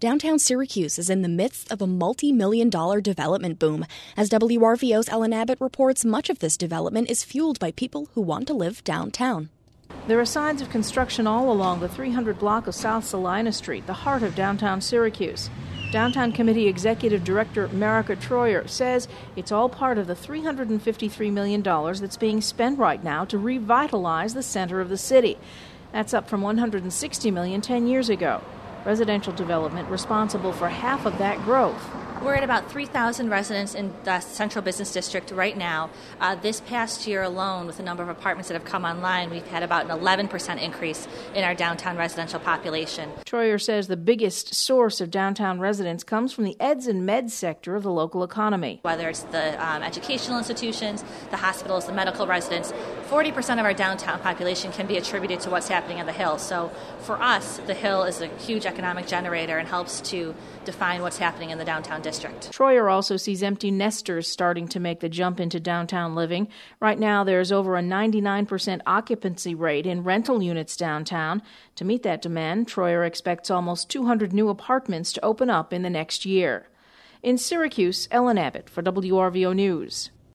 Downtown Syracuse is in the midst of a multi-million-dollar development boom. As WRVO's Ellen Abbott reports, much of this development is fueled by people who want to live downtown. There are signs of construction all along the 300 block of South Salina Street, the heart of downtown Syracuse. Downtown Committee Executive Director Marika Troyer says it's all part of the $353 million that's being spent right now to revitalize the center of the city. That's up from $160 million 10 years ago. Residential development responsible for half of that growth. We're at about 3,000 residents in the Central Business District right now. This past year alone, with the number of apartments that have come online, we've had about an 11% increase in our downtown residential population. Troyer says the biggest source of downtown residents comes from the eds and meds sector of the local economy. Whether it's the educational institutions, the hospitals, the medical residents, 40% of our downtown population can be attributed to what's happening on the Hill. So for us, the Hill is a huge economic generator and helps to define what's happening in the downtown district. Troyer also sees empty nesters starting to make the jump into downtown living. Right now, there's over a 99% occupancy rate in rental units downtown. To meet that demand, Troyer expects almost 200 new apartments to open up in the next year. In Syracuse, Ellen Abbott for WRVO News.